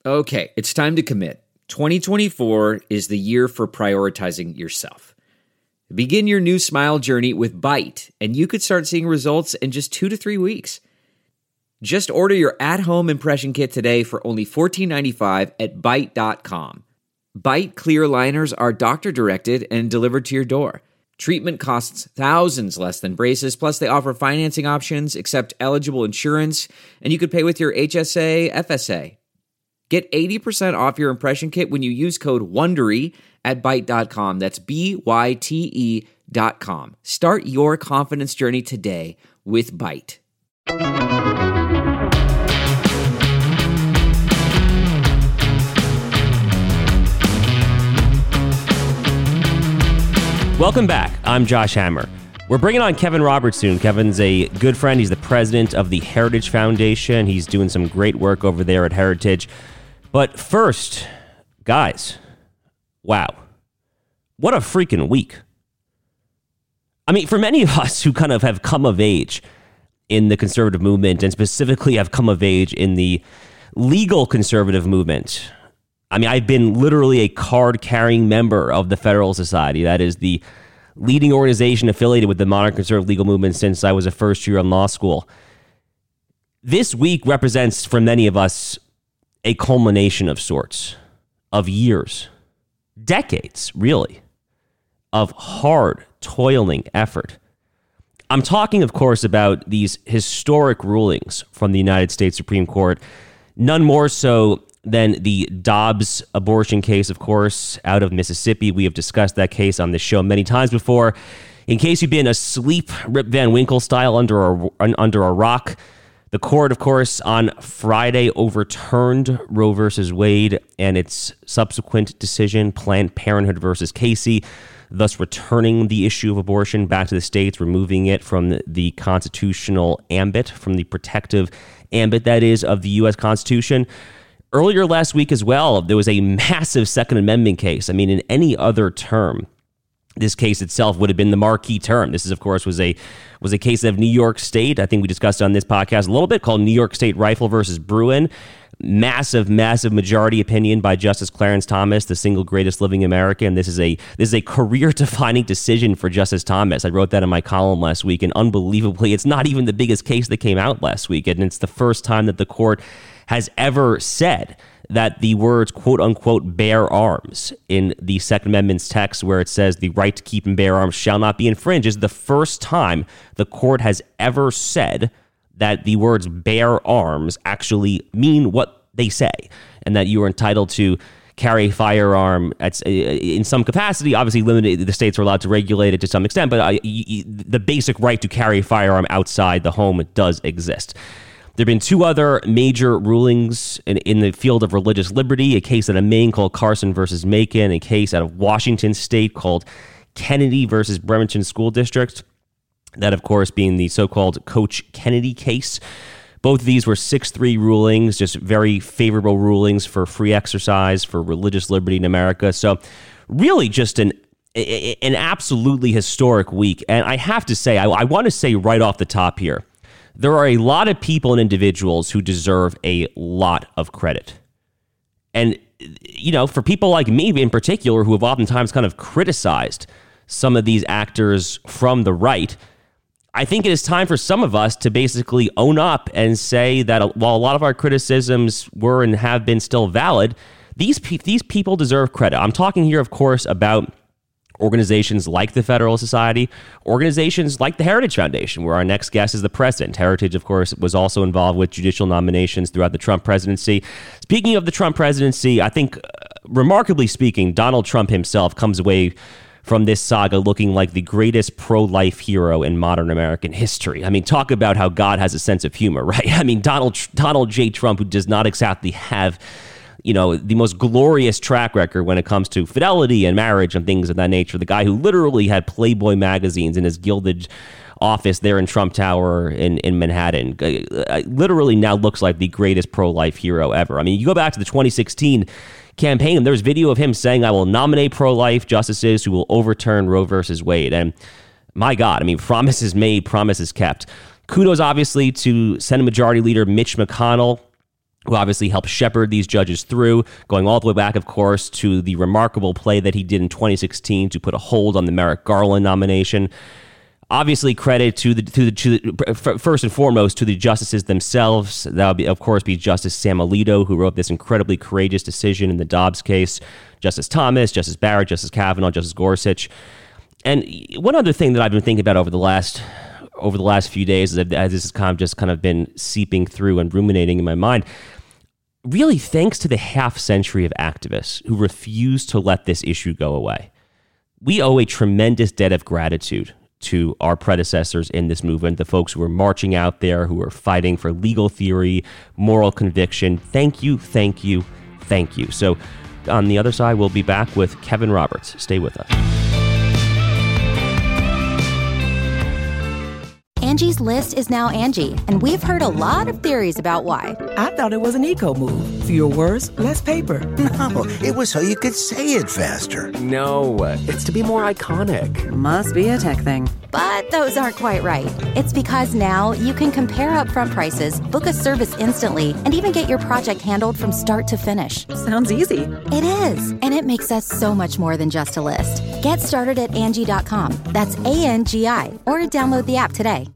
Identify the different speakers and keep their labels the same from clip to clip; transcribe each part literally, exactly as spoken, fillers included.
Speaker 1: Okay, it's time to commit. twenty twenty-four is the year for prioritizing yourself. Begin your new smile journey with Byte, and you could start seeing results in just two to three weeks. Just order your at-home impression kit today for only fourteen ninety-five at byte dot com. Byte clear aligners are doctor-directed and delivered to your door. Treatment costs thousands less than braces, plus they offer financing options, accept eligible insurance, and you could pay with your H S A, F S A. Get eighty percent off your impression kit when you use code WONDERY at byte dot com. That's B Y T E dot com. Start your confidence journey today with Byte.
Speaker 2: Welcome back. I'm Josh Hammer. We're bringing on Kevin Roberts soon. Kevin's a good friend. He's the president of the Heritage Foundation. He's doing some great work over there at Heritage. But first, guys, wow. What a freaking week. I mean, for many of us who kind of have come of age in the conservative movement, and specifically have come of age in the legal conservative movement, I mean, I've been literally a card-carrying member of the Federalist Society. That is the leading organization affiliated with the modern conservative legal movement since I was a first year in law school. This week represents, for many of us, a culmination of sorts, of years, decades, really, of hard, toiling effort. I'm talking, of course, about these historic rulings from the United States Supreme Court, none more so than the Dobbs abortion case, of course, out of Mississippi. We have discussed that case on this show many times before. In case you've been asleep, Rip Van Winkle style under a, under a rock, the court, of course, on Friday overturned Roe versus Wade and its subsequent decision, Planned Parenthood versus Casey, thus returning the issue of abortion back to the states, removing it from the constitutional ambit, from the protective ambit, that is, of the U S Constitution. Earlier last week as well, there was a massive Second Amendment case. I mean, in any other term, this case itself would have been the marquee term. This is, of course, was a was a case of New York State. I think we discussed on this podcast a little bit, called New York State Rifle versus Bruin. Massive, massive majority opinion by Justice Clarence Thomas, the single greatest living American. This is a this is a career-defining decision for Justice Thomas. I wrote that in my column last week, and unbelievably, it's not even the biggest case that came out last week, and it's the first time that the court has ever said that the words, quote unquote, bear arms in the Second Amendment's text, where it says the right to keep and bear arms shall not be infringed, is the first time the court has ever said that the words bear arms actually mean what they say, and that you are entitled to carry a firearm at, in some capacity. Obviously limited, the states are allowed to regulate it to some extent, but uh, the basic right to carry a firearm outside the home does exist. There have been two other major rulings in, in the field of religious liberty, a case out of Maine called Carson versus Macon, a case out of Washington State called Kennedy versus Bremerton School District, that, of course, being the so-called Coach Kennedy case. Both of these were six three rulings, just very favorable rulings for free exercise, for religious liberty in America. So really just an an absolutely historic week. And I have to say, I, I want to say right off the top here, there are a lot of people and individuals who deserve a lot of credit. And, you know, for people like me in particular, who have oftentimes kind of criticized some of these actors from the right, I think it is time for some of us to basically own up and say that while a lot of our criticisms were and have been still valid, these pe- these people deserve credit. I'm talking here, of course, about organizations like the Federalist Society, organizations like the Heritage Foundation, where our next guest is the president. Heritage, of course, was also involved with judicial nominations throughout the Trump presidency. Speaking of the Trump presidency, I think, uh, remarkably speaking, Donald Trump himself comes away from this saga looking like the greatest pro-life hero in modern American history. I mean, talk about how God has a sense of humor, right? I mean, Donald Donald J. Trump, who does not exactly have, you know, the most glorious track record when it comes to fidelity and marriage and things of that nature. The guy who literally had Playboy magazines in his gilded office there in Trump Tower in, in Manhattan, uh, literally now looks like the greatest pro-life hero ever. I mean, you go back to the twenty sixteen campaign, and there's video of him saying, I will nominate pro-life justices who will overturn Roe versus Wade. And my God, I mean, promises made, promises kept. Kudos, obviously, to Senate Majority Leader Mitch McConnell who obviously helped shepherd these judges through, going all the way back, of course, to the remarkable play that he did in twenty sixteen to put a hold on the Merrick Garland nomination. Obviously, credit to the to the, to the first and foremost to the justices themselves. That would be, of course, be Justice Sam Alito, who wrote this incredibly courageous decision in the Dobbs case. Justice Thomas, Justice Barrett, Justice Kavanaugh, Justice Gorsuch. And one other thing that I've been thinking about over the last over the last few days, as this has kind of just kind of been seeping through and ruminating in my mind. Really, thanks to the half century of activists who refuse to let this issue go away, we owe a tremendous debt of gratitude to our predecessors in this movement, the folks who were marching out there, who were fighting for legal theory, moral conviction. Thank you, thank you, thank you. So on the other side, we'll be back with Kevin Roberts. Stay with us.
Speaker 3: Angie's List is now Angie, and we've heard a lot of theories about why.
Speaker 4: I thought it was an eco move. Fewer words, less paper.
Speaker 5: No, it was so you could say it faster.
Speaker 6: No, it's to be more iconic.
Speaker 7: Must be a tech thing.
Speaker 3: But those aren't quite right. It's because now you can compare upfront prices, book a service instantly, and even get your project handled from start to finish.
Speaker 7: Sounds easy.
Speaker 3: It is, and it makes us so much more than just a list. Get started at Angie dot com. That's A N G I, or download the app today.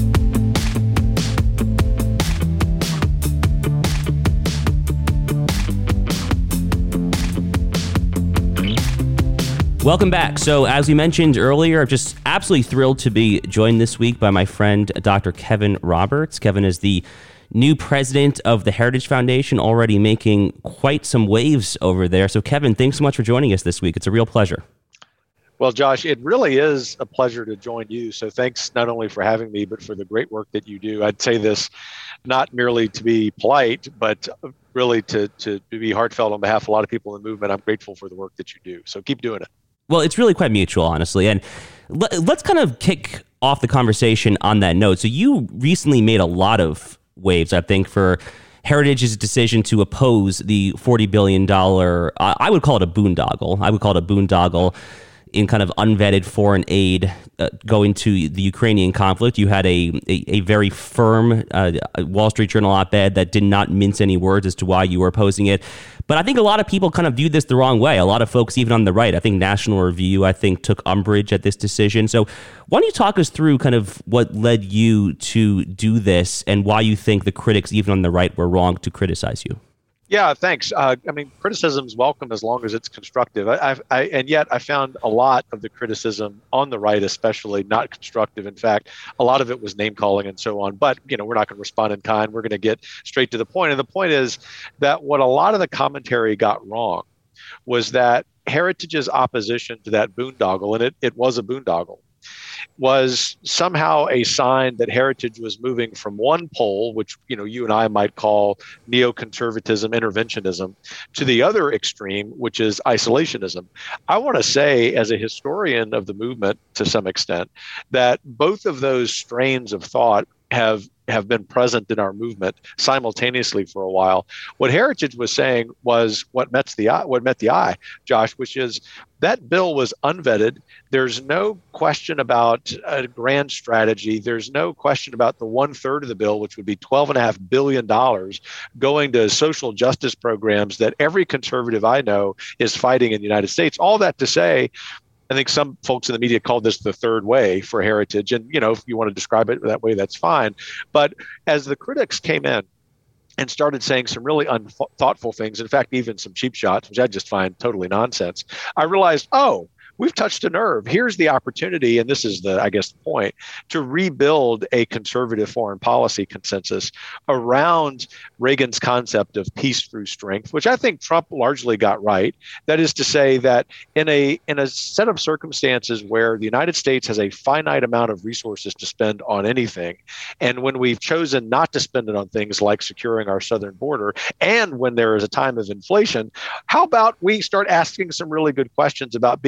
Speaker 2: Welcome back. So as we mentioned earlier, I'm just absolutely thrilled to be joined this week by my friend, Doctor Kevin Roberts. Kevin is the new president of the Heritage Foundation, already making quite some waves over there. So Kevin, thanks so much for joining us this week. It's a real pleasure.
Speaker 8: Well, Josh, it really is a pleasure to join you. So thanks not only for having me, but for the great work that you do. I'd say this not merely to be polite, but really to, to, to be heartfelt on behalf of a lot of people in the movement. I'm grateful for the work that you do. So keep doing it.
Speaker 2: Well, it's really quite mutual, honestly. And let, let's kind of kick off the conversation on that note. So you recently made a lot of waves, I think, for Heritage's decision to oppose the forty billion dollars, uh, I would call it a boondoggle. I would call it a boondoggle in kind of unvetted foreign aid uh, going to the Ukrainian conflict. You had a a, a very firm uh, Wall Street Journal op-ed that did not mince any words as to why you were opposing it. But I think a lot of people kind of viewed this the wrong way. A lot of folks, even on the right, I think National Review, I think, took umbrage at this decision. So why don't you talk us through kind of what led you to do this and why you think the critics, even on the right, were wrong to criticize you?
Speaker 8: Yeah, thanks. Uh, I mean, criticism is welcome as long as it's constructive. I, I, I, and yet I found a lot of the criticism on the right, especially, not constructive. In fact, a lot of it was name calling and so on. But, you know, we're not going to respond in kind. We're going to get straight to the point. And the point is that what a lot of the commentary got wrong was that Heritage's opposition to that boondoggle, and it, it was a boondoggle, was somehow a sign that Heritage was moving from one pole, which, you know, you and I might call neoconservatism, interventionism, to the other extreme, which is isolationism. I want to say, as a historian of the movement to some extent, that both of those strains of thought have have been present in our movement simultaneously for a while. What Heritage was saying was what met the eye, what met the eye, Josh, which is that bill was unvetted. There's no question about a grand strategy. There's no question about the one third of the bill, which would be twelve and a half billion dollars, going to social justice programs that every conservative I know is fighting in the United States. All that to say, I think some folks in the media called this the third way for Heritage. And, you know, if you want to describe it that way, that's fine. But as the critics came in and started saying some really unthoughtful things, in fact, even some cheap shots, which I just find totally nonsense, I realized, oh, we've touched a nerve. Here's the opportunity, and this is the, I guess, the point, to rebuild a conservative foreign policy consensus around Reagan's concept of peace through strength, which I think Trump largely got right. That is to say that in a in a set of circumstances where the United States has a finite amount of resources to spend on anything, and when we've chosen not to spend it on things like securing our southern border, and when there is a time of inflation, how about we start asking some really good questions about being more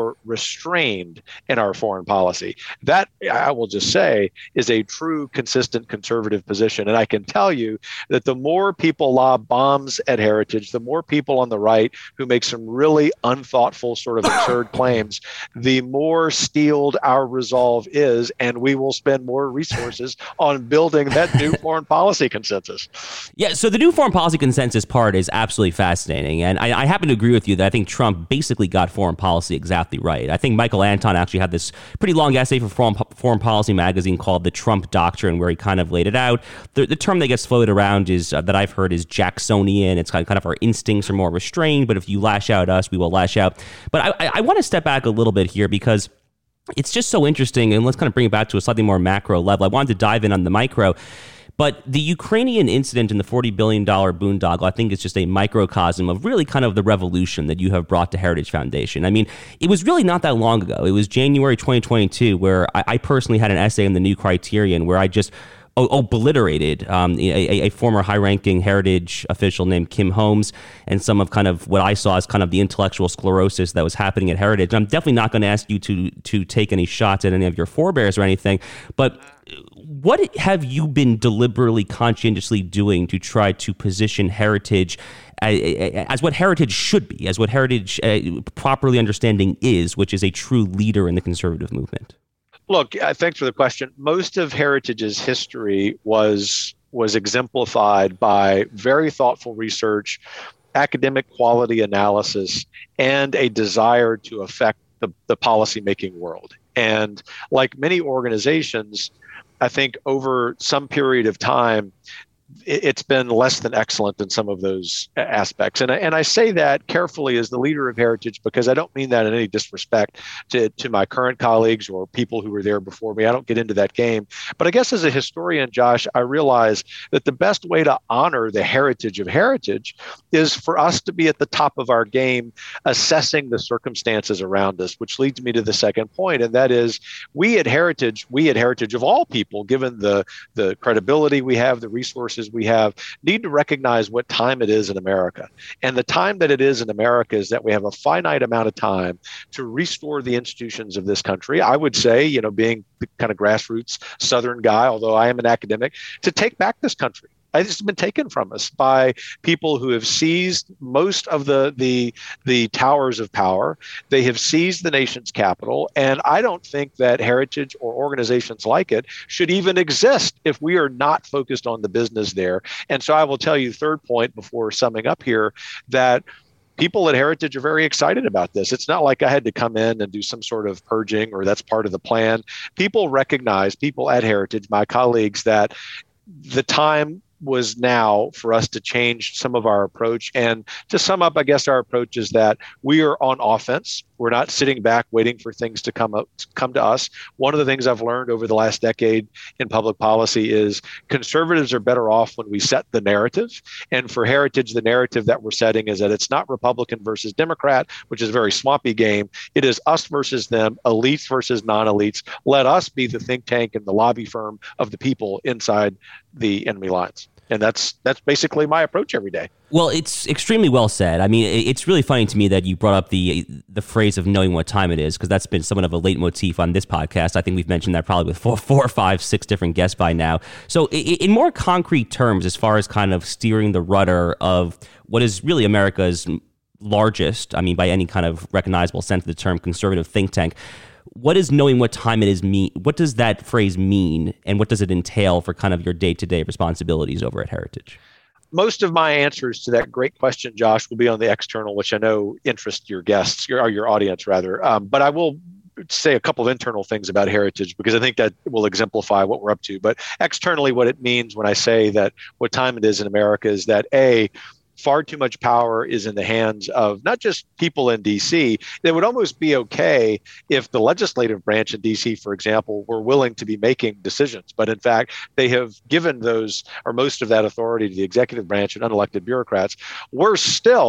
Speaker 8: more restrained in our foreign policy. That, I will just say, is a true, consistent conservative position. And I can tell you that the more people lob bombs at heritage, the more people on the right who make some really unthoughtful, sort of absurd claims, the more steeled our resolve is, and we will spend more resources on building that new foreign policy consensus.
Speaker 2: Yeah, so the new foreign policy consensus part is absolutely fascinating. And I, I happen to agree with you that I think Trump basically got foreign policy exactly right. I think Michael Anton actually had this pretty long essay for Foreign, Foreign Policy magazine called The Trump Doctrine, where he kind of laid it out. The, the term that gets floated around is uh, that I've heard is Jacksonian. It's kind of, kind of our instincts are more restrained, but if you lash out at us, we will lash out. But I, I, I want to step back a little bit here because it's just so interesting. And let's kind of bring it back to a slightly more macro level. I wanted to dive in on the micro. But the Ukrainian incident in the forty billion dollars boondoggle, I think, is just a microcosm of really kind of the revolution that you have brought to Heritage Foundation. I mean, it was really not that long ago. It was January twenty twenty-two where I, I personally had an essay in the New Criterion where I just obliterated um, a, a former high-ranking Heritage official named Kim Holmes and some of kind of what I saw as kind of the intellectual sclerosis that was happening at Heritage. And I'm definitely not going to ask you to to take any shots at any of your forebears or anything, but what have you been deliberately, conscientiously doing to try to position Heritage as, as what Heritage should be, as what Heritage uh, properly understanding is, which is a true leader in the conservative movement?
Speaker 8: Look, uh, thanks for the question. Most of Heritage's history was was exemplified by very thoughtful research, academic quality analysis, and a desire to affect the, the policymaking world. And like many organizations, I think over some period of time, it's been less than excellent in some of those aspects. And I, and I say that carefully as the leader of Heritage because I don't mean that in any disrespect to, to my current colleagues or people who were there before me. I don't get into that game. But I guess as a historian, Josh, I realize that the best way to honor the heritage of Heritage is for us to be at the top of our game, assessing the circumstances around us, which leads me to the second point. And that is we at Heritage, we at Heritage of all people, given the, the credibility we have, the resources we have, need to recognize what time it is in America. And the time that it is in America is that we have a finite amount of time to restore the institutions of this country. I would say, you know, being the kind of grassroots Southern guy, although I am an academic, to take back this country. It's been taken from us by people who have seized most of the, the the towers of power. They have seized the nation's capital. And I don't think that Heritage or organizations like it should even exist if we are not focused on the business there. And so I will tell you, third point before summing up here, that people at Heritage are very excited about this. It's not like I had to come in and do some sort of purging or that's part of the plan. People recognize, people at Heritage, my colleagues, that the time was now for us to change some of our approach. And to sum up, I guess our approach is that we are on offense. We're not sitting back waiting for things to come up, come to us. One of the things I've learned over the last decade in public policy is conservatives are better off when we set the narrative. And for Heritage, the narrative that we're setting is that it's not Republican versus Democrat, which is a very swampy game. It is us versus them, elites versus non-elites. Let us be the think tank and the lobby firm of the people inside the enemy lines. And that's that's basically my approach every day.
Speaker 2: Well, it's extremely well said. I mean, it's really funny to me that you brought up the the phrase of knowing what time it is, because that's been somewhat of a leitmotif on this podcast. I think we've mentioned that probably with four, four, five, six different guests by now. So in more concrete terms, as far as kind of steering the rudder of what is really America's largest, I mean, by any kind of recognizable sense of the term, conservative think tank, what is knowing what time it is mean? What does that phrase mean, and what does it entail for kind of your day-to-day responsibilities over at Heritage?
Speaker 8: Most of my answers to that great question, Josh, will be on the external, which I know interests your guests, your, or your audience rather. Um, but I will say a couple of internal things about Heritage because I think that will exemplify what we're up to. But externally, what it means when I say that what time it is in America is that A, far too much power is in the hands of not just people in D C. It would almost be okay if the legislative branch in D C, for example, were willing to be making decisions. But in fact, they have given those or most of that authority to the executive branch and unelected bureaucrats. Worse still,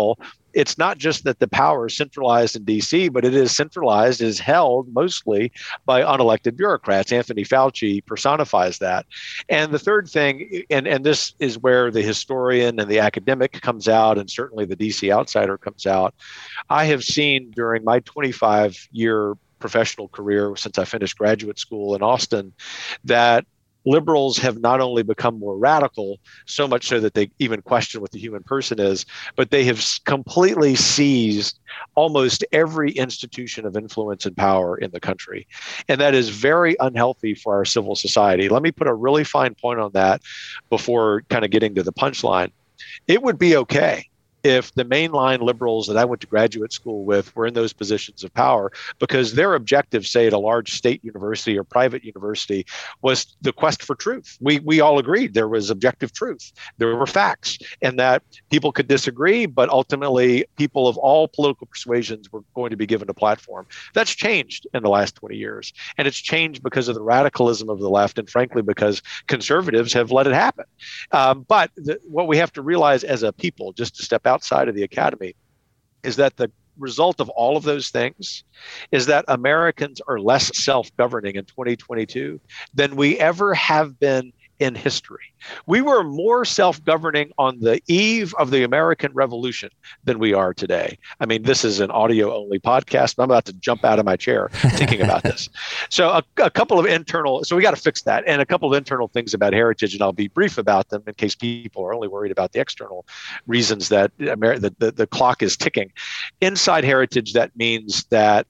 Speaker 8: it's not just that the power is centralized in D C, but it is centralized, is held mostly by unelected bureaucrats. Anthony Fauci personifies that. And the third thing, and, and this is where the historian and the academic comes out, and certainly the D C outsider comes out. I have seen during my twenty-five year professional career since I finished graduate school in Austin that liberals have not only become more radical, so much so that they even question what the human person is, but they have completely seized almost every institution of influence and power in the country. And that is very unhealthy for our civil society. Let me put a really fine point on that before kind of getting to the punchline. It would be okay if the mainline liberals that I went to graduate school with were in those positions of power, because their objective, say at a large state university or private university, was the quest for truth. We we all agreed there was objective truth. There were facts, and that people could disagree, but ultimately people of all political persuasions were going to be given a platform. That's changed in the last twenty years. And it's changed because of the radicalism of the left, and frankly, because conservatives have let it happen. Um, but the, what we have to realize as a people, just to step outside of the academy, is that the result of all of those things is that Americans are less self-governing in twenty twenty-two than we ever have been in history. We were more self-governing on the eve of the American Revolution than we are today. I mean, this is an audio-only podcast, but I'm about to jump out of my chair thinking about this. So a, a couple of internal, so we got to fix that, and a couple of internal things about heritage, and I'll be brief about them in case people are only worried about the external reasons that Amer- the, the, the clock is ticking. Inside heritage, that means that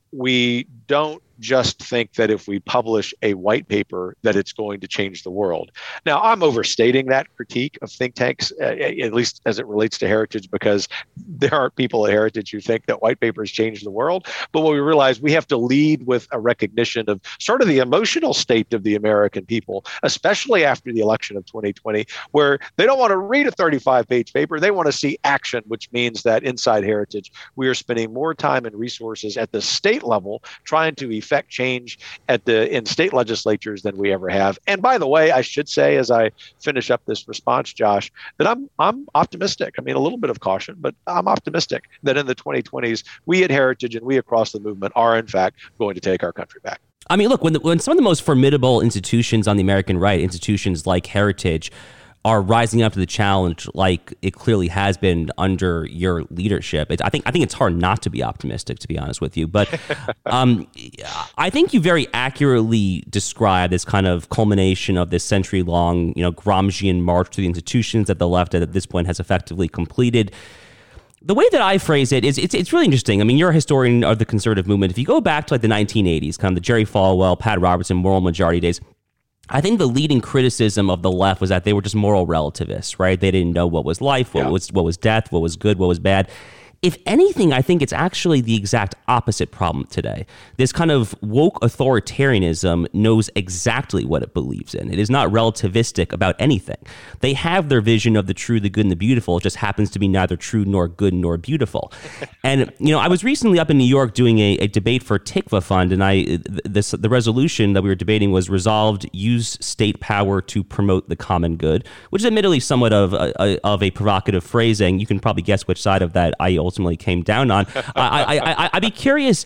Speaker 8: we don't just think that if we publish a white paper that it's going to change the world. Now, I'm overstating that critique of think tanks, uh, at least as it relates to heritage, because there are people at Heritage who think that white papers change the world. But what we realize, we have to lead with a recognition of sort of the emotional state of the American people, especially after the election of twenty twenty, where they don't want to read a thirty-five page paper. They want to see action, which means that inside Heritage, we are spending more time and resources at the state level trying to effect change at the in state legislatures than we ever have. And by the way, I should say, as I finish up this response, Josh, that I'm I'm optimistic. I mean, a little bit of caution, but I'm optimistic that in the twenty twenties, we at Heritage and we across the movement are in fact going to take our country back.
Speaker 2: I mean, look, when the, when some of the most formidable institutions on the American right, institutions like Heritage, are rising up to the challenge like it clearly has been under your leadership. It, I think I think it's hard not to be optimistic, to be honest with you. But um, I think you very accurately describe this kind of culmination of this century-long, you know, Gramscian march to the institutions that the left at this point has effectively completed. The way that I phrase it is it's it's really interesting. I mean, you're a historian of the conservative movement. If you go back to like the nineteen eighties, kind of the Jerry Falwell, Pat Robertson, moral majority days, I think the leading criticism of the left was that they were just moral relativists, right? They didn't know what was life, what yeah. was what was death, what was good, what was bad. If anything, I think it's actually the exact opposite problem today. This kind of woke authoritarianism knows exactly what it believes in. It is not relativistic about anything. They have their vision of the true, the good, and the beautiful. It just happens to be neither true nor good nor beautiful. And, you know, I was recently up in New York doing a, a debate for Tikva Fund, and I this the resolution that we were debating was resolved, use state power to promote the common good, which is admittedly somewhat of a, of a provocative phrasing. You can probably guess which side of that I ultimately came down on. I, I, I, I'd be curious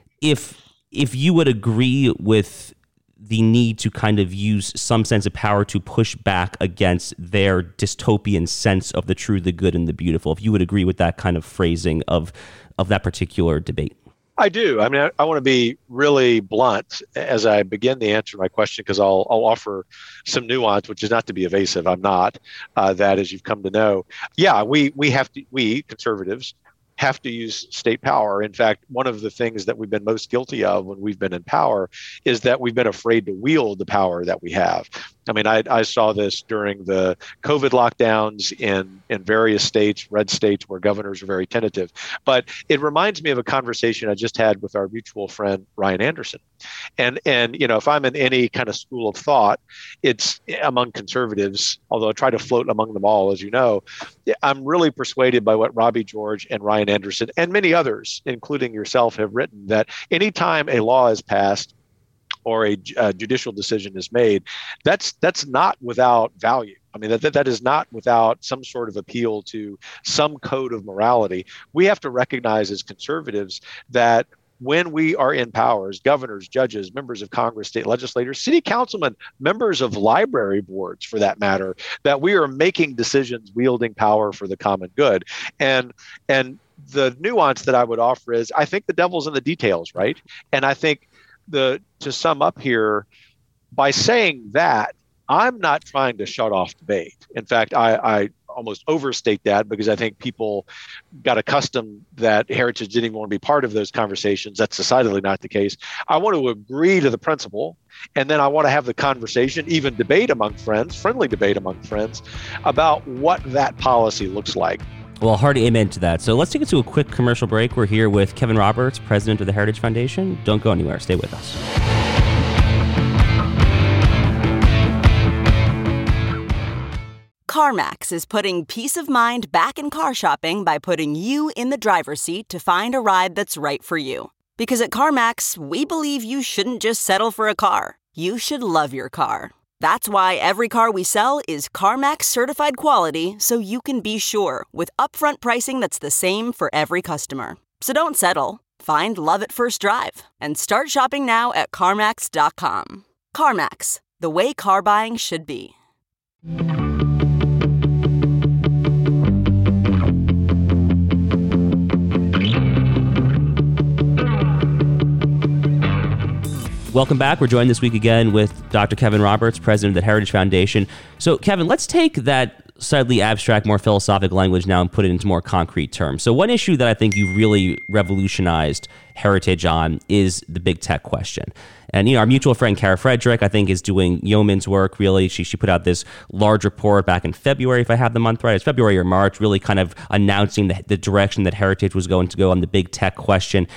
Speaker 2: if if you would agree with the need to kind of use some sense of power to push back against their dystopian sense of the true, the good, and the beautiful. If you would agree with that kind of phrasing of of that particular debate.
Speaker 8: I do. I mean, I, I want to be really blunt as I begin the answer to my question, because I'll, I'll offer some nuance, which is not to be evasive. I'm not uh, that, as you've come to know. Yeah, we we have to, we conservatives have to use state power. In fact, one of the things that we've been most guilty of when we've been in power is that we've been afraid to wield the power that we have. I mean, I, I saw this during the COVID lockdowns in, in various states, red states, where governors are very tentative. But it reminds me of a conversation I just had with our mutual friend, Ryan Anderson. And, and you know, if I'm in any kind of school of thought, it's among conservatives, although I try to float among them all, as you know. I'm really persuaded by what Robbie George and Ryan Anderson and many others, including yourself, have written, that anytime a law is passed or a, a judicial decision is made, that's that's not without value. I mean, that, that that is not without some sort of appeal to some code of morality. We have to recognize as conservatives that when we are in power as governors, judges, members of Congress, state legislators, city councilmen, members of library boards, for that matter, that we are making decisions wielding power for the common good. And and the nuance that I would offer is I think the devil's in the details, right? And I think the to sum up here, by saying that, I'm not trying to shut off debate. In fact, I, I almost overstate that because I think people got accustomed that Heritage didn't even want to be part of those conversations. That's decidedly not the case. I want to agree to the principle, and then I want to have the conversation, even debate among friends, friendly debate among friends, about what that policy looks like.
Speaker 2: Well, hard amen to that. So let's take it to a quick commercial break. We're here with Kevin Roberts, president of the Heritage Foundation. Don't go anywhere. Stay with us.
Speaker 9: CarMax is putting peace of mind back in car shopping by putting you in the driver's seat to find a ride that's right for you. Because at CarMax, we believe you shouldn't just settle for a car. You should love your car. That's why every car we sell is CarMax certified quality, so you can be sure with upfront pricing that's the same for every customer. So don't settle. Find love at first drive and start shopping now at CarMax dot com. CarMax, the way car buying should be.
Speaker 2: Welcome back. We're joined this week again with Doctor Kevin Roberts, president of the Heritage Foundation. So, Kevin, let's take that slightly abstract, more philosophical language now and put it into more concrete terms. So one issue that I think you've really revolutionized Heritage on is the big tech question. And, you know, our mutual friend, Kara Frederick, I think is doing yeoman's work, really. She she put out this large report back in February, if I have the month right. It's February or March, really kind of announcing the, the direction that Heritage was going to go on the big tech question.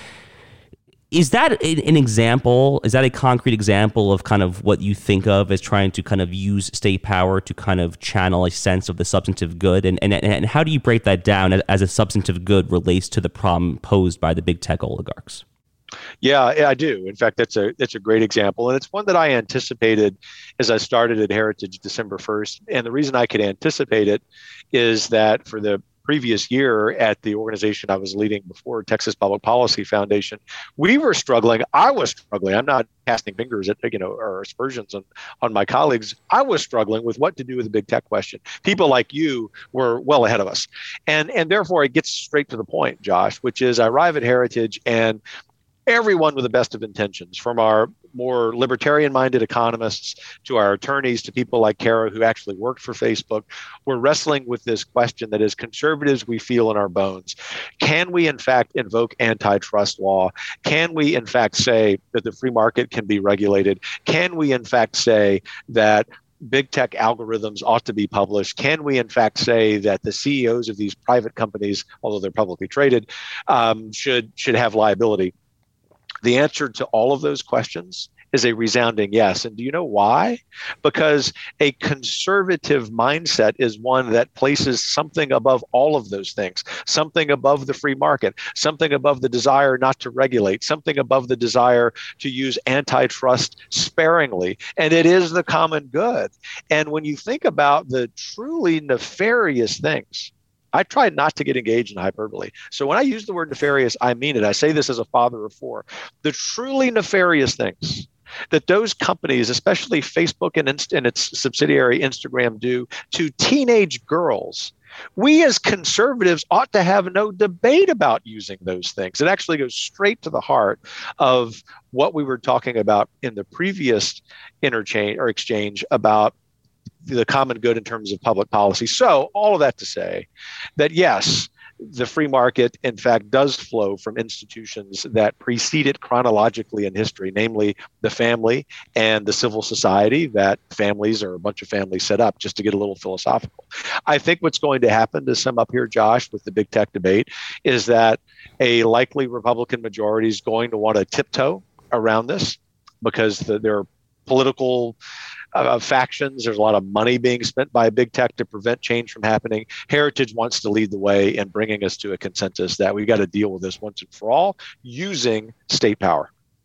Speaker 2: Is that an example, is that a concrete example of kind of what you think of as trying to kind of use state power to kind of channel a sense of the substantive good? And and, and how do you break that down as, as a substantive good relates to the problem posed by the big tech oligarchs?
Speaker 8: Yeah, I do. In fact, that's a that's a great example. And it's one that I anticipated as I started at Heritage December first. And the reason I could anticipate it is that for the previous year at the organization I was leading before, Texas Public Policy Foundation, we were struggling. I was struggling. I'm not casting fingers at, you know, or aspersions on, on my colleagues. I was struggling with what to do with the big tech question. People like you were well ahead of us. And, and therefore, it gets straight to the point, Josh, which is I arrive at Heritage and everyone with the best of intentions, from our more libertarian-minded economists to our attorneys to people like Kara who actually worked for Facebook, we're wrestling with this question that as conservatives we feel in our bones. Can we in fact invoke antitrust law? Can we in fact say that the free market can be regulated? Can we in fact say that big tech algorithms ought to be published? Can we in fact say that the C E Os of these private companies, although they're publicly traded, um, should should have liability? The answer to all of those questions is a resounding yes. And do you know why? Because a conservative mindset is one that places something above all of those things, something above the free market, something above the desire not to regulate, something above the desire to use antitrust sparingly. And it is the common good. And when you think about the truly nefarious things, I try not to get engaged in hyperbole. So when I use the word nefarious, I mean it. I say this as a father of four. The truly nefarious things that those companies, especially Facebook and, Inst- and its subsidiary Instagram, do to teenage girls, we as conservatives ought to have no debate about using those things. It actually goes straight to the heart of what we were talking about in the previous interchange or exchange about the common good in terms of public policy. So all of that to say that, yes, the free market, in fact, does flow from institutions that precede it chronologically in history, namely the family and the civil society, that families are a bunch of families set up, just to get a little philosophical. I think what's going to happen, to sum up here, Josh, with the big tech debate, is that a likely Republican majority is going to want to tiptoe around this because the, there are political Uh, factions. There's a lot of money being spent by big tech to prevent change from happening. Heritage wants to lead the way in bringing us to a consensus that we've got to deal with this once and for all using state power.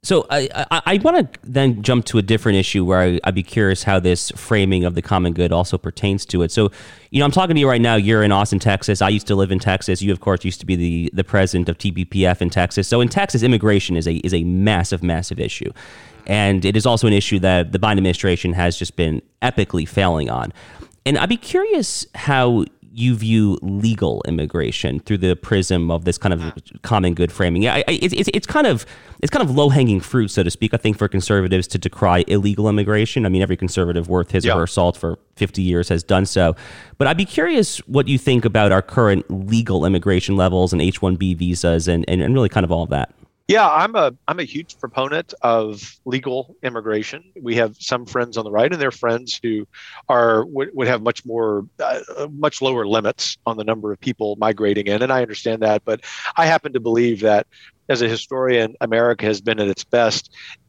Speaker 2: So I, I, I want to then jump to a different issue where I, I'd be curious how this framing of the common good also pertains to it. So, you know, I'm talking to you right now. You're in Austin, Texas. I used to live in Texas. You, of course, used to be the, the president of T B P F in Texas. So in Texas, immigration is a is a massive, massive issue. And it is also an issue that the Biden administration has just been epically failing on. And I'd be curious how you view legal immigration through the prism of this kind of common good framing. I, I, it's, it's kind of it's kind of low hanging fruit, so to speak, I think, for conservatives to decry illegal immigration. I mean, every conservative worth his yeah. or her salt for fifty years has done so. But I'd be curious what you think about our current legal immigration levels and H one B visas and, and, and really kind of all of that.
Speaker 8: Yeah, I'm a I'm a huge proponent of legal immigration. We have some friends on the right, and they're friends who are would, would have much more, uh, much lower limits on the number of people migrating in, and I understand that. But I happen to believe that, as a historian, America has been at its best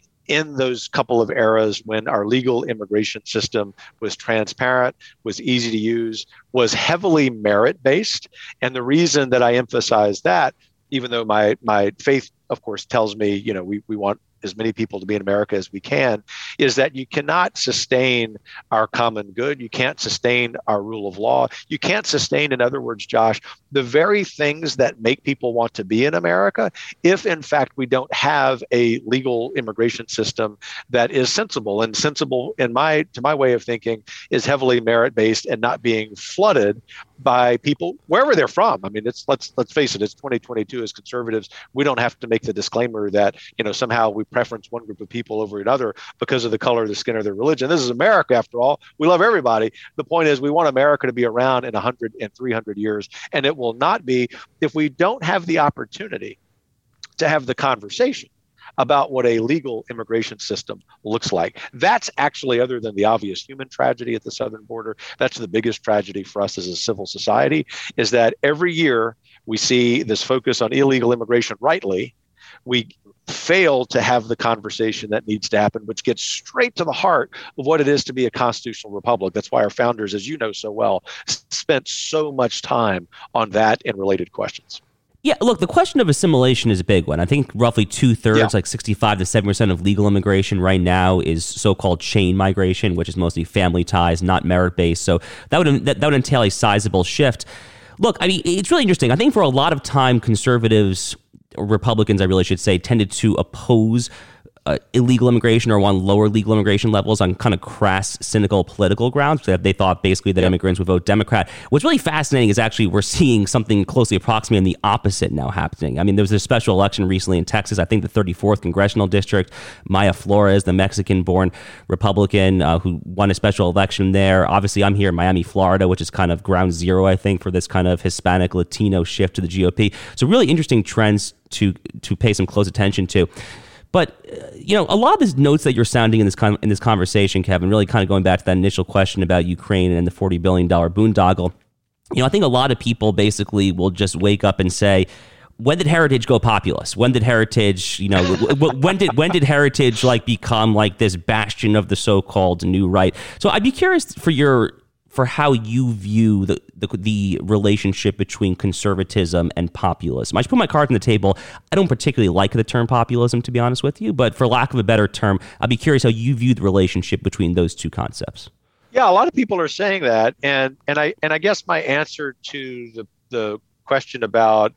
Speaker 8: in those couple of eras when our legal immigration system was transparent, was easy to use, was heavily merit-based. And the reason that I emphasize that, even though my my faith, of course, tells me, you know, we, we want as many people to be in America as we can, is that you cannot sustain our common good. You can't sustain our rule of law. You can't sustain, in other words, Josh, the very things that make people want to be in America if, in fact, we don't have a legal immigration system that is sensible. And sensible, in my to my way of thinking, is heavily merit-based and not being flooded by people wherever they're from. I mean, it's let's let's face it, it's twenty twenty-two. As conservatives, we don't have to make the disclaimer that, you know, somehow we preference one group of people over another because of the color of the skin or their religion. This is America, after all. We love everybody. The point is, we want America to be around in one hundred and three hundred years, and it will not be if we don't have the opportunity to have the conversation about what a legal immigration system looks like. That's actually, other than the obvious human tragedy at the southern border, that's the biggest tragedy for us as a civil society, is that every year we see this focus on illegal immigration rightly. We fail to have the conversation that needs to happen, which gets straight to the heart of what it is to be a constitutional republic. That's why our founders, as you know so well, spent so much time on that and related questions.
Speaker 2: Yeah, look, the question of assimilation is a big one. I think roughly two-thirds, yeah. like sixty-five to seventy percent of legal immigration right now is so-called chain migration, which is mostly family ties, not merit-based. So that would that, that would entail a sizable shift. Look, I mean, it's really interesting. I think for a lot of time, conservatives, or Republicans, I really should say, tended to oppose Uh, illegal immigration or on lower legal immigration levels on kind of crass, cynical political grounds. They thought basically that immigrants would vote Democrat. What's really fascinating is actually we're seeing something closely approximating the opposite now happening. I mean, there was a special election recently in Texas, I think the thirty-fourth Congressional District. Maya Flores, the Mexican-born Republican uh, who won a special election there. Obviously, I'm here in Miami, Florida, which is kind of ground zero, I think, for this kind of Hispanic Latino shift to the G O P. So really interesting trends to to pay some close attention to. But, uh, you know, a lot of these notes that you're sounding in this con- in this conversation, Kevin, really kind of going back to that initial question about Ukraine and the forty billion dollars boondoggle, you know, I think a lot of people basically will just wake up and say, when did Heritage go populist? When did Heritage, you know, when did when did Heritage like become like this bastion of the so-called new right? So I'd be curious for your for how you view the, the the relationship between conservatism and populism. I should put my cards on the table. I don't particularly like the term populism, to be honest with you, but for lack of a better term, I'd be curious how you view the relationship between those two concepts.
Speaker 8: Yeah, a lot of people are saying that, and and I and I guess my answer to the the question about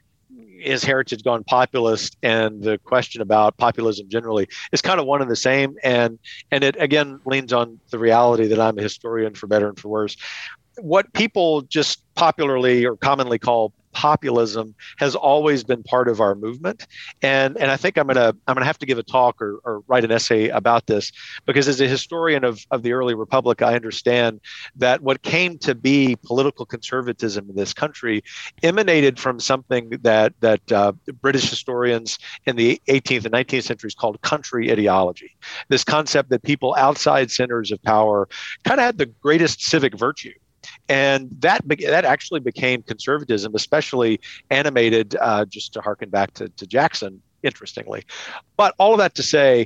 Speaker 8: is Heritage gone populist and the question about populism generally is kind of one and the same. And and it, again, leans on the reality that I'm a historian, for better and for worse. What people just popularly or commonly call populism has always been part of our movement. And and I think I'm gonna I'm gonna have to give a talk or, or write an essay about this, because as a historian of, of the early republic, I understand that what came to be political conservatism in this country emanated from something that that uh, British historians in the eighteenth and nineteenth centuries called country ideology. This concept that people outside centers of power kind of had the greatest civic virtue. And that that actually became conservatism, especially animated, uh, just to harken back to, to Jackson, interestingly. But all of that to say,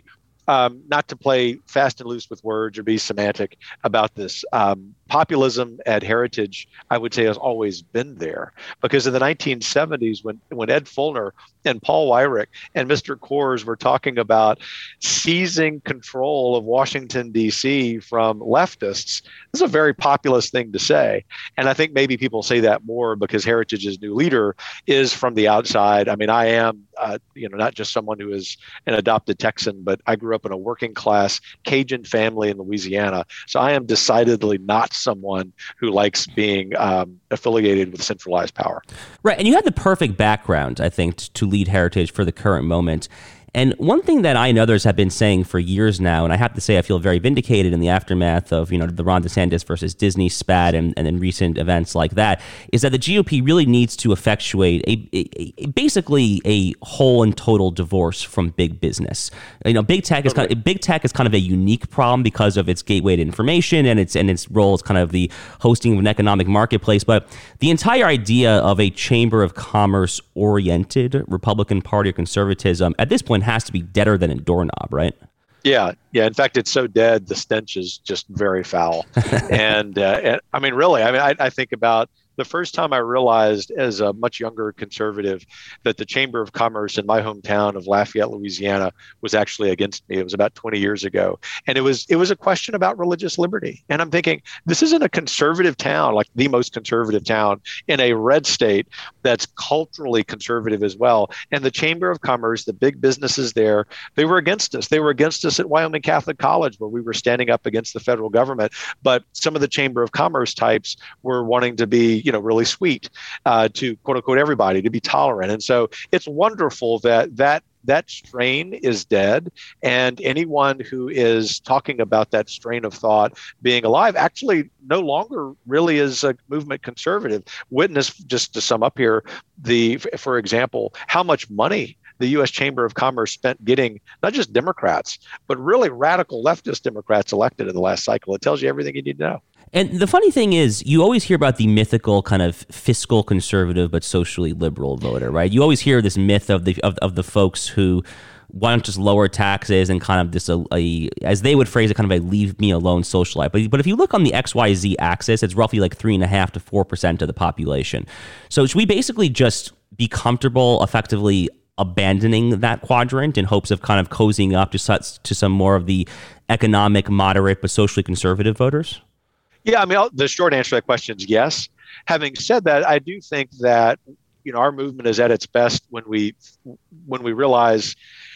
Speaker 8: um, not to play fast and loose with words or be semantic about this, um, populism at Heritage, I would say, has always been there. Because in the nineteen seventies, when, when Ed Fulner and Paul Weyrich and Mister Coors were talking about seizing control of Washington, D C from leftists, this is a very populist thing to say. And I think maybe people say that more because Heritage's new leader is from the outside. I mean, I am, uh, you know, not just someone who is an adopted Texan, but I grew up in a working class Cajun family in Louisiana. So I am decidedly not someone who likes being um, affiliated with centralized power.
Speaker 2: Right. And you had the perfect background, I think, to lead Heritage for the current moment. And one thing that I and others have been saying for years now, and I have to say I feel very vindicated in the aftermath of, you know, the Ron DeSantis versus Disney spat and, and then recent events like that, is that the G O P really needs to effectuate a, a, a basically a whole and total divorce from big business. You know, big tech is kind of, big tech is kind of a unique problem because of its gateway to information and its and its role as kind of the hosting of an economic marketplace. But the entire idea of a Chamber of Commerce oriented Republican Party or conservatism at this point has to be deader than a doorknob, right?
Speaker 8: Yeah, yeah. In fact, it's so dead, the stench is just very foul. and, uh, and I mean, really, I mean, I, I think about the first time I realized as a much younger conservative that the Chamber of Commerce in my hometown of Lafayette, Louisiana, was actually against me. It was about twenty years ago. And it was it was a question about religious liberty. And I'm thinking, this isn't a conservative town, like the most conservative town in a red state that's culturally conservative as well. And the Chamber of Commerce, the big businesses there, they were against us. They were against us at Wyoming Catholic College, where we were standing up against the federal government. But some of the Chamber of Commerce types were wanting to be, you know, really sweet uh, to quote unquote everybody, to be tolerant. And so it's wonderful that that that strain is dead. And anyone who is talking about that strain of thought being alive actually no longer really is a movement conservative. Witness, just to sum up here, the, for example, how much money the U S Chamber of Commerce spent getting not just Democrats, but really radical leftist Democrats elected in the last cycle. It tells you everything you need to know.
Speaker 2: And the funny thing is, you always hear about the mythical kind of fiscal conservative but socially liberal voter, right? You always hear this myth of the of, of the folks who want to just lower taxes and kind of this, a, a, as they would phrase it, kind of a leave me alone social life. But, but if you look on the X Y Z axis, it's roughly like three and a half to four percent of the population. So should we basically just be comfortable effectively abandoning that quadrant in hopes of kind of cozying up to such, to some more of the economic, moderate, but socially conservative voters?
Speaker 8: Yeah, I mean, the short answer to that question is yes. Having said that, I do think that, you know, our movement is at its best when we when we realize,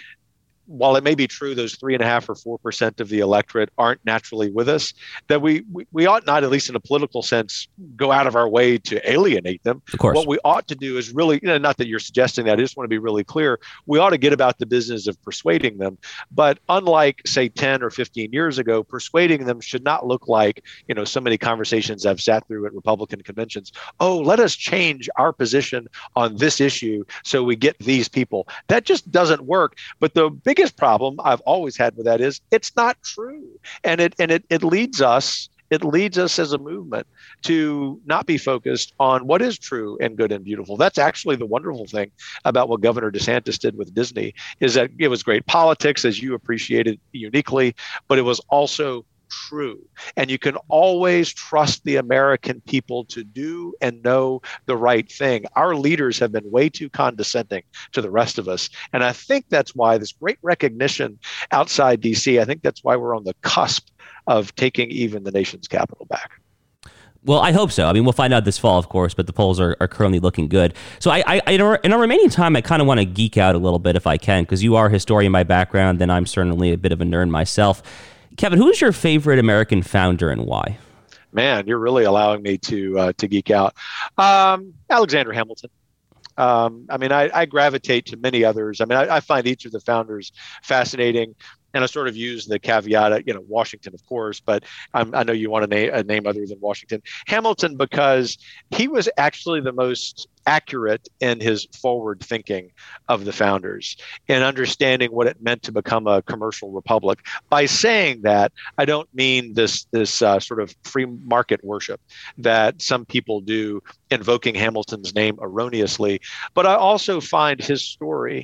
Speaker 8: while it may be true those three and a half or four percent of the electorate aren't naturally with us, that we, we we ought not, at least in a political sense, go out of our way to alienate them.
Speaker 2: Of course.
Speaker 8: What we ought to do is really, you know, not that you're suggesting that, I just want to be really clear. We ought to get about the business of persuading them. But unlike, say, ten or fifteen years ago, persuading them should not look like, you know, so many conversations I've sat through at Republican conventions. Oh, let us change our position on this issue so we get these people. That just doesn't work. But the biggest problem I've always had with that is it's not true. And it and it, it leads us It leads us as a movement to not be focused on what is true and good and beautiful. That's actually the wonderful thing about what Governor DeSantis did with Disney, is that it was great politics, as you appreciated uniquely, but it was also true. And you can always trust the American people to do and know the right thing. Our leaders have been way too condescending to the rest of us. And I think that's why this great recognition outside D C, I think that's why we're on the cusp of taking even the nation's capital back.
Speaker 2: Well, I hope so. I mean, we'll find out this fall, of course, but the polls are, are currently looking good. So I, I, in, our, in our remaining time, I kind of want to geek out a little bit if I can, because you are a historian by background, and I'm certainly a bit of a nerd myself. Kevin, who's your favorite American founder and why?
Speaker 8: Man, you're really allowing me to uh, to geek out. Um, Alexander Hamilton. Um, I mean, I, I gravitate to many others. I mean, I, I find each of the founders fascinating. And I sort of use the caveat, you know, Washington, of course, but I'm, I know you want a name, a name other than Washington. Hamilton, because he was actually the most accurate in his forward thinking of the founders and understanding what it meant to become a commercial republic. By saying that, I don't mean this this uh, sort of free market worship that some people do, invoking Hamilton's name erroneously, but I also find his story,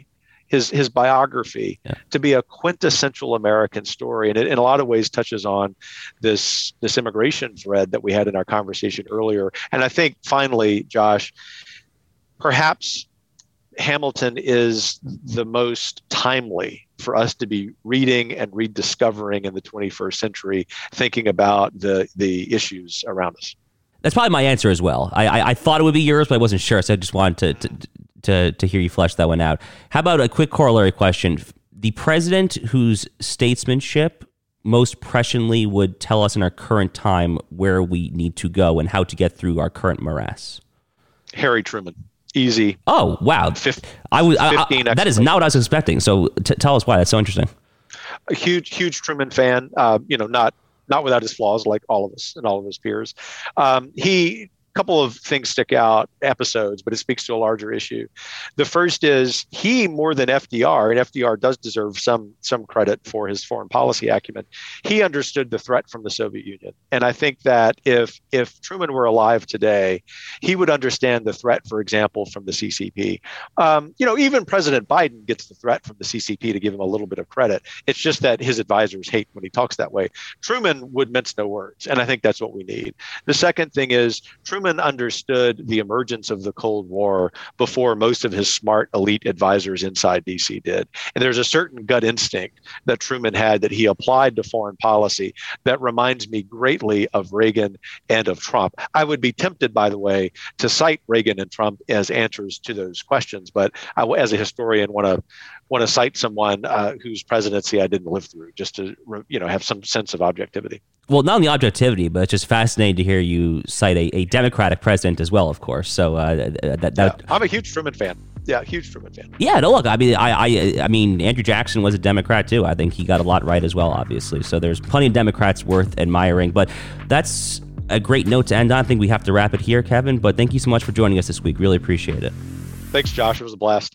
Speaker 8: his his biography yeah. to be a quintessential American story, and it in a lot of ways touches on this this immigration thread that we had in our conversation earlier. And I think finally, Josh, perhaps Hamilton is the most timely for us to be reading and rediscovering in the twenty-first century, thinking about the the issues around us.
Speaker 2: That's probably my answer as well. I, I, I thought it would be yours, but I wasn't sure, so I just wanted to, to to to hear you flesh that one out. How about a quick corollary question? The president whose statesmanship most presciently would tell us in our current time where we need to go and how to get through our current morass?
Speaker 8: Harry Truman. Easy.
Speaker 2: Oh, wow.
Speaker 8: fifteen,
Speaker 2: I was, I, I, that is not what I was expecting. So t- tell us why. That's so interesting.
Speaker 8: A huge, huge Truman fan, uh, you know, not not without his flaws, like all of us and all of his peers. Um, he, a couple of things stick out, episodes, but it speaks to a larger issue. The first is he, more than F D R, and F D R does deserve some some credit for his foreign policy acumen, he understood the threat from the Soviet Union. And I think that if if Truman were alive today, he would understand the threat, for example, from the C C P. Um, you know, even President Biden gets the threat from the C C P, to give him a little bit of credit. It's just that his advisors hate when he talks that way. Truman would mince no words, and I think that's what we need. The second thing is Truman understood the emergence of the Cold War before most of his smart elite advisors inside D C did. And there's a certain gut instinct that Truman had that he applied to foreign policy that reminds me greatly of Reagan and of Trump. I would be tempted, by the way, to cite Reagan and Trump as answers to those questions, but I, as a historian, want to want to cite someone uh, whose presidency I didn't live through, just to you know have some sense of objectivity.
Speaker 2: Well, not only objectivity, but it's just fascinating to hear you cite a, a Democratic president as well, of course. So uh, that, that
Speaker 8: yeah, I'm a huge Truman fan. Yeah, huge Truman fan.
Speaker 2: Yeah, no, look, I mean, I, I, I mean, Andrew Jackson was a Democrat too. I think he got a lot right as well, obviously. So there's plenty of Democrats worth admiring. But that's a great note to end on. I think we have to wrap it here, Kevin. But thank you so much for joining us this week. Really appreciate it.
Speaker 8: Thanks, Josh. It was a blast.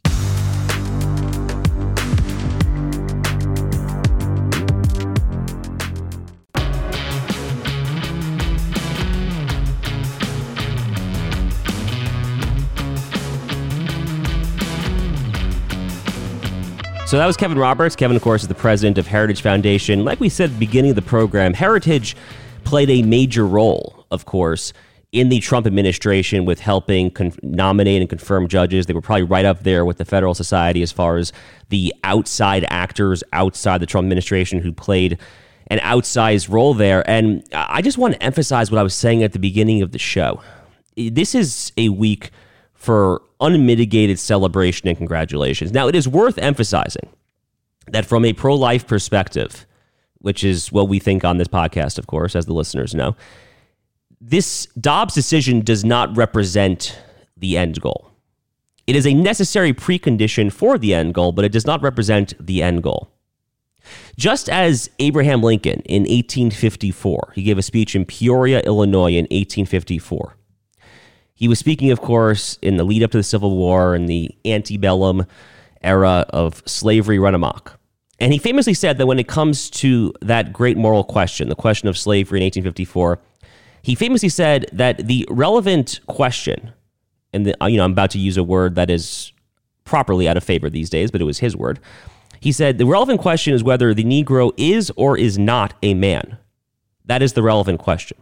Speaker 2: So that was Kevin Roberts. Kevin, of course, is the president of Heritage Foundation. Like we said at the beginning of the program, Heritage played a major role, of course, in the Trump administration with helping con- nominate and confirm judges. They were probably right up there with the Federal Society as far as the outside actors outside the Trump administration who played an outsized role there. And I just want to emphasize what I was saying at the beginning of the show. This is a week for unmitigated celebration and congratulations. Now, it is worth emphasizing that from a pro-life perspective, which is what we think on this podcast, of course, as the listeners know, this Dobbs decision does not represent the end goal. It is a necessary precondition for the end goal, but it does not represent the end goal. Just as Abraham Lincoln in eighteen fifty-four, he gave a speech in Peoria, Illinois in eighteen fifty-four. He was speaking, of course, in the lead up to the Civil War and the antebellum era of slavery run amok. And he famously said that when it comes to that great moral question, the question of slavery in eighteen fifty-four, he famously said that the relevant question, and the, you know, I'm about to use a word that is properly out of favor these days, but it was his word. He said the relevant question is whether the Negro is or is not a man. That is the relevant question.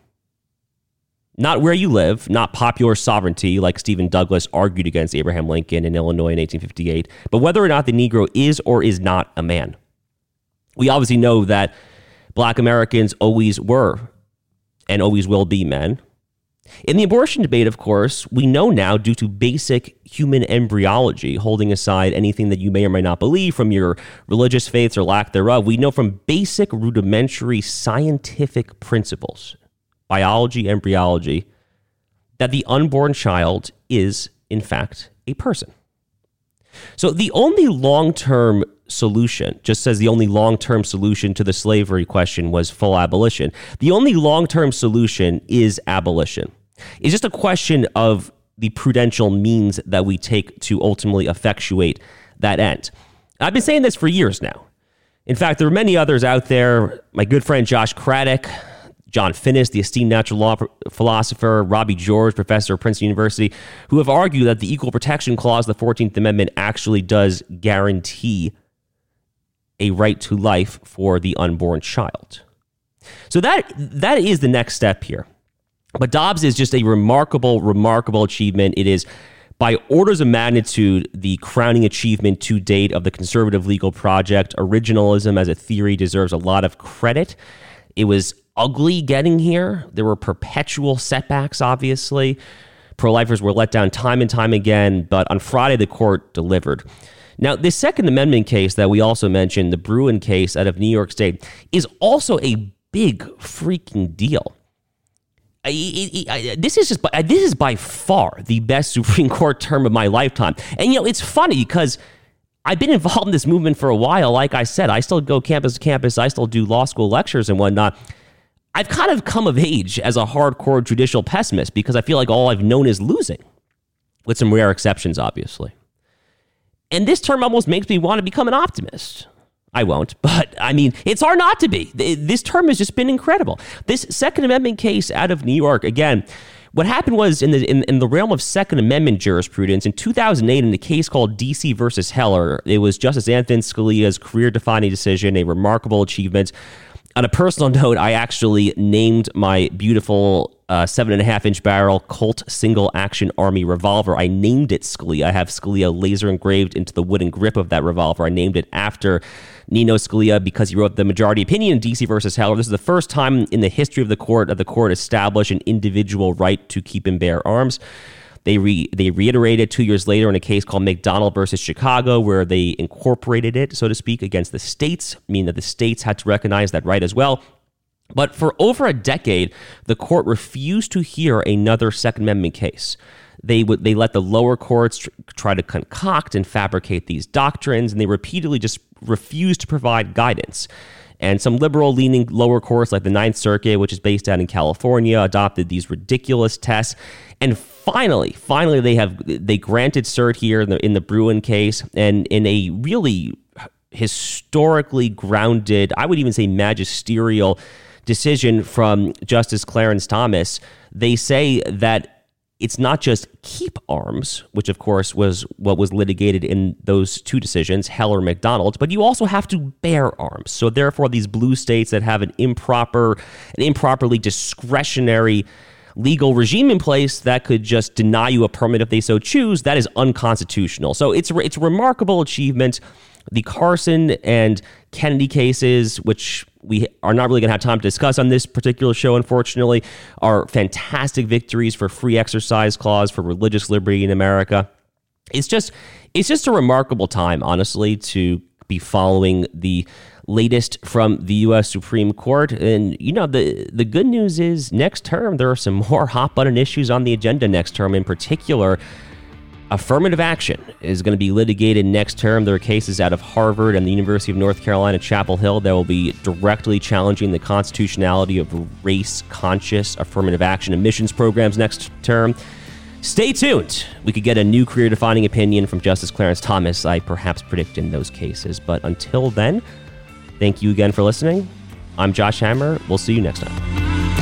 Speaker 2: Not where you live, not popular sovereignty like Stephen Douglas argued against Abraham Lincoln in Illinois in eighteen fifty-eight, but whether or not the Negro is or is not a man. We obviously know that Black Americans always were and always will be men. In the abortion debate, of course, we know now, due to basic human embryology, holding aside anything that you may or may not believe from your religious faiths or lack thereof, we know from basic rudimentary scientific principles, biology, embryology, that the unborn child is, in fact, a person. So the only long-term solution, just as the only long-term solution to the slavery question was full abolition, the only long-term solution is abolition. It's just a question of the prudential means that we take to ultimately effectuate that end. I've been saying this for years now. In fact, there are many others out there. My good friend Josh Craddock, John Finnis, the esteemed natural law philosopher, Robbie George, professor of Princeton University, who have argued that the Equal Protection Clause of the fourteenth Amendment actually does guarantee a right to life for the unborn child. So that that is the next step here. But Dobbs is just a remarkable, remarkable achievement. It is, by orders of magnitude, the crowning achievement to date of the conservative legal project. Originalism as a theory deserves a lot of credit. It was ugly getting here. There were perpetual setbacks, obviously. Pro-lifers were let down time and time again, but on Friday, the court delivered. Now, this Second Amendment case that we also mentioned, the Bruen case out of New York State, is also a big freaking deal. I, I, I, this is just this is by far the best Supreme Court term of my lifetime. And, you know, it's funny because I've been involved in this movement for a while. Like I said, I still go campus to campus. I still do law school lectures and whatnot. I've kind of come of age as a hardcore judicial pessimist because I feel like all I've known is losing, with some rare exceptions, obviously. And this term almost makes me want to become an optimist. I won't, but I mean, it's hard not to be. This term has just been incredible. This Second Amendment case out of New York, again, what happened was in the in, in the realm of Second Amendment jurisprudence in two thousand eight, in a case called D C versus Heller, it was Justice Antonin Scalia's career-defining decision, a remarkable achievement. On a personal note, I actually named my beautiful uh, seven and a half inch barrel Colt single action army revolver. I named it Scalia. I have Scalia laser engraved into the wooden grip of that revolver. I named it after Nino Scalia because he wrote the majority opinion in D C versus Heller. This is the first time in the history of the court that the court established an individual right to keep and bear arms. They re, they reiterated two years later in a case called McDonald versus Chicago, where they incorporated it, so to speak, against the states, meaning that the states had to recognize that right as well. But for over a decade, the court refused to hear another Second Amendment case. They would they let the lower courts tr- try to concoct and fabricate these doctrines, and they repeatedly just refused to provide guidance. And some liberal-leaning lower courts, like the Ninth Circuit, which is based out in California, adopted these ridiculous tests. And finally, finally, they have they granted cert here in the in the Bruen case, and in a really historically grounded, I would even say magisterial decision from Justice Clarence Thomas, they say that it's not just keep arms, which of course was what was litigated in those two decisions, Heller, McDonald, but you also have to bear arms. So therefore, these blue states that have an improper, an improperly discretionary legal regime in place that could just deny you a permit if they so choose, that is unconstitutional. So it's it's a remarkable achievement. The Carson and Kennedy cases, which we are not really going to have time to discuss on this particular show, unfortunately, are fantastic victories for free exercise clause, for religious liberty in America. It's just, it's just a remarkable time, honestly, to be following the latest from the U S Supreme Court. And, you know, the, the good news is next term, there are some more hot button issues on the agenda next term. In particular, affirmative action is going to be litigated next term. There are cases out of Harvard and the University of North Carolina, Chapel Hill, that will be directly challenging the constitutionality of race-conscious affirmative action admissions programs next term. Stay tuned. We could get a new career-defining opinion from Justice Clarence Thomas, I perhaps predict in those cases. But until then, thank you again for listening. I'm Josh Hammer. We'll see you next time.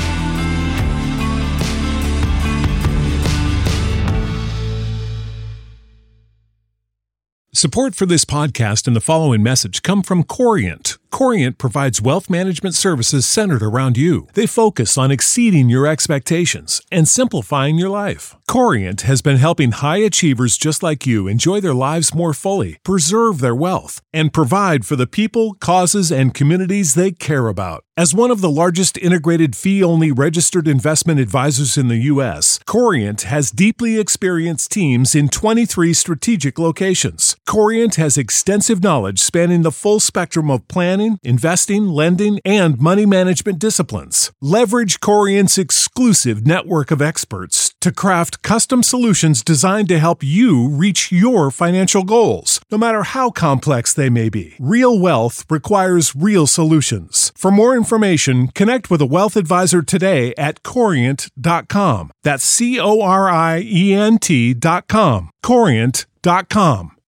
Speaker 10: Support for this podcast and the following message come from Corient. Corient provides wealth management services centered around you. They focus on exceeding your expectations and simplifying your life. Corient has been helping high achievers just like you enjoy their lives more fully, preserve their wealth, and provide for the people, causes, and communities they care about. As one of the largest integrated fee-only registered investment advisors in the U S, Corient has deeply experienced teams in twenty-three strategic locations. Corient has extensive knowledge spanning the full spectrum of planning, investing, lending, and money management disciplines. Leverage Corient's exclusive network of experts to craft custom solutions designed to help you reach your financial goals, no matter how complex they may be. Real wealth requires real solutions. For more information, connect with a wealth advisor today at corient dot com. That's C O R I E N T dot com. corient dot com.